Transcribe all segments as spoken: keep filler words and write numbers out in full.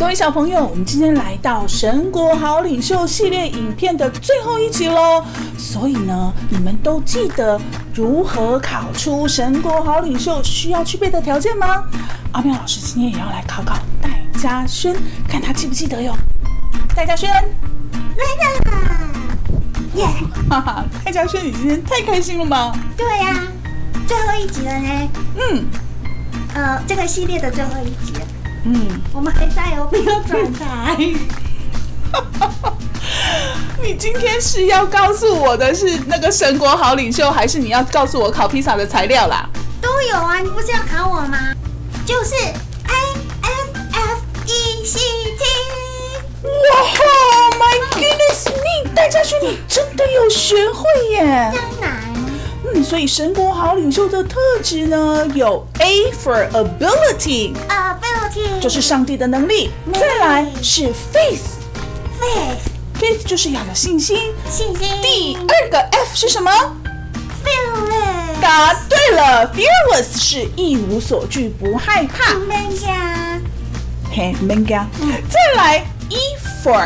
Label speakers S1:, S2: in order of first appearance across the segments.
S1: 各位小朋友，我们今天来到神国好领袖系列影片的最后一集咯，所以呢，你们都记得如何考出神国好领袖需要具备的条件吗？阿妙老师今天也要来考考戴嘉轩，看他记不记得哟。戴嘉轩，
S2: 来啦！耶！
S1: 哈哈，戴嘉轩，你今天太开心了吗？
S2: 对呀、啊，最后一集了呢。
S1: 嗯，
S2: 呃，这个系列的最后一集。
S1: 嗯，
S2: 我们还在哦，不要转台。
S1: 你今天是要告诉我的是那个神国好领袖，还是你要告诉我烤披萨的材料啦？
S2: 都有啊，你不是要考我吗？就是 A F F E C T。
S1: 哇 ，My goodness me， 戴嘉轩，你真的有学会耶！
S2: 当然。
S1: 嗯，所以神国好领袖的特质呢，有 A for ability，
S2: ability
S1: 就是上帝的能力，再来是 faith，
S2: faith
S1: faith 就是要有信心，
S2: 信心。
S1: 第二个 F 是什么？
S2: fearless
S1: 答对了 ，fearless 是一无所惧，不害怕。
S2: mega
S1: 嘿 ，mega， 再来 E for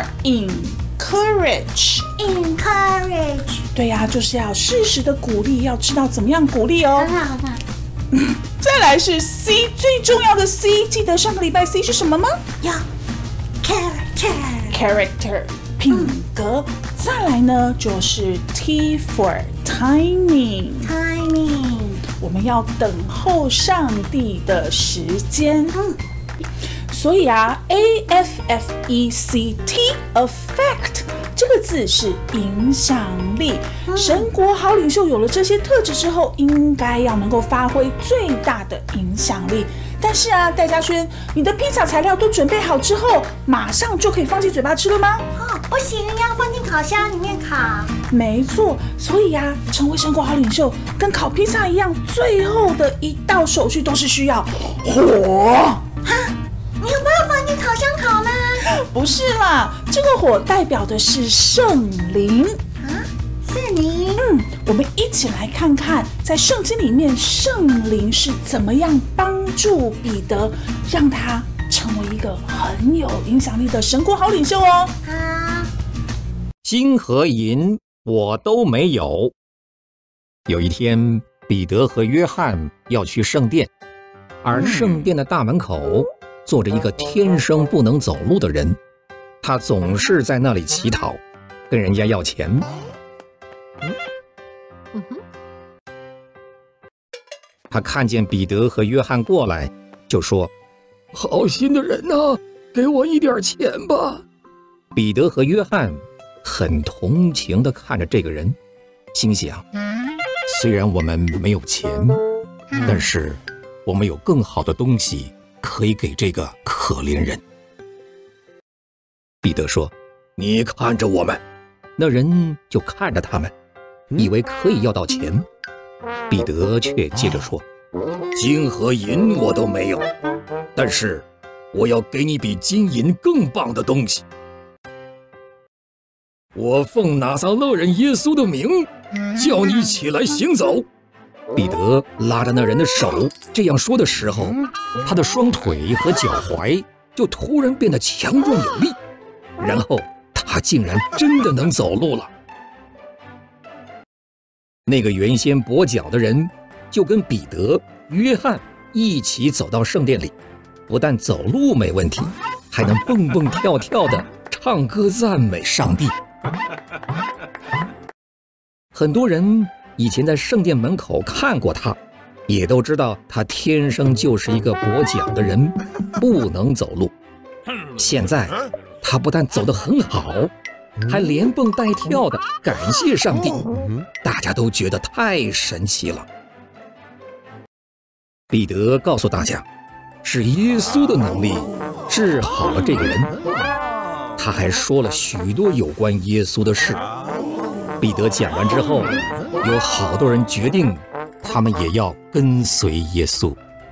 S1: encourage。
S2: encourage
S1: 对呀、啊，就是要适时的鼓励，要知道怎么样鼓励哦。
S2: 很好很好。
S1: 再来是 C， 最重要的 C， 记得上个礼拜 C 是什么吗？
S2: 有 character
S1: character 品格。嗯、再来呢就是 T for timing
S2: timing，
S1: 我们要等候上帝的时间。
S2: 嗯。
S1: 所以啊 ，A F F E C T affect 这个字是影响力。嗯、神国好领袖有了这些特质之后，应该要能够发挥最大的影响力。但是啊，戴嘉轩，你的披萨材料都准备好之后，马上就可以放进嘴巴吃了吗？
S2: 哦，不行，要放进烤箱里面烤。
S1: 没错，所以啊，成为神国好领袖跟烤披萨一样，最后的一道手续都是需要火。
S2: 哈？你有没有放进烤箱烤吗？
S1: 不是啦，这个火代表的是圣灵
S2: 啊，圣灵。
S1: 嗯，我们一起来看看，在圣经里面，圣灵是怎么样帮助彼得，让他成为一个很有影响力的神国好领袖哦。
S2: 好，
S3: 金和银我都没有。有一天，彼得和约翰要去圣殿，而圣殿的大门口坐着一个天生不能走路的人，他总是在那里乞讨，跟人家要钱。嗯嗯、他看见彼得和约翰过来，就说：“好心的人啊，给我一点钱吧。”彼得和约翰很同情地看着这个人，心想：虽然我们没有钱，但是我们有更好的东西可以给这个可怜人。彼得说：“你看着我们。”那人就看着他们，以为可以要到钱。彼得却接着说：“金和银我都没有，但是我要给你比金银更棒的东西。我奉拿撒勒人耶稣的名，叫你起来行走。”彼得拉着那人的手，这样说的时候，他的双腿和脚踝就突然变得强壮有力，然后他竟然真的能走路了。那个原先跛脚的人就跟彼得、约翰一起走到圣殿里，不但走路没问题，还能蹦蹦跳跳的唱歌赞美上帝。很多人以前在圣殿门口看过他，也都知道他天生就是一个跛脚的人，不能走路。现在他不但走得很好，还连蹦带跳的感谢上帝，大家都觉得太神奇了。彼得告诉大家，是耶稣的能力治好了这个人。他还说了许多有关耶稣的事。彼得讲完之后，有好多人决定他们也要跟随耶稣。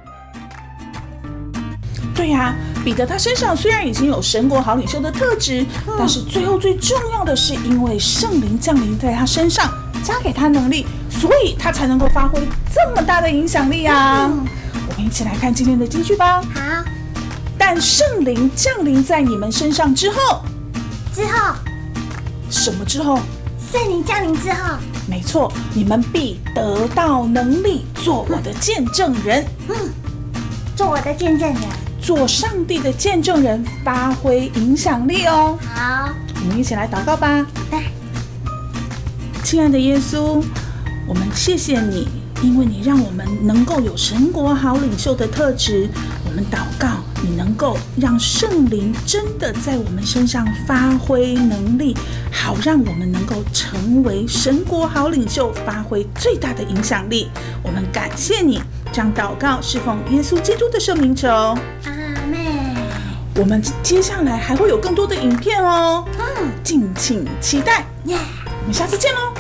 S1: 对呀、啊，彼得他身上虽然已经有神国好领袖的特质，但是最后最重要的是因为圣灵降临在他身上，加给他能力，所以他才能够发挥这么大的影响力啊！我们一起来看今天的金句吧。
S2: 好，
S1: 但圣灵降临在你们身上之后，
S2: 之后，
S1: 什么之后？
S2: 圣灵降临之后，
S1: 没错，你们必得到能力，做我的见证人。
S2: 嗯，做我的见证人，
S1: 做上帝的见证人，发挥影响力哦。
S2: 好，
S1: 我们一起来祷告吧。
S2: 来，
S1: 亲爱的耶稣，我们谢谢你，因为你让我们能够有神国好领袖的特质。我们祷告，你能够让圣灵真的在我们身上发挥能力，好让我们能够成为神国好领袖，发挥最大的影响力。我们感谢你，这样祷告是奉耶稣基督的圣名求。
S2: 阿们。
S1: 我们接下来还会有更多的影片哦，
S2: 嗯，
S1: 敬请期待。
S2: 耶、
S1: 我们下次见喽。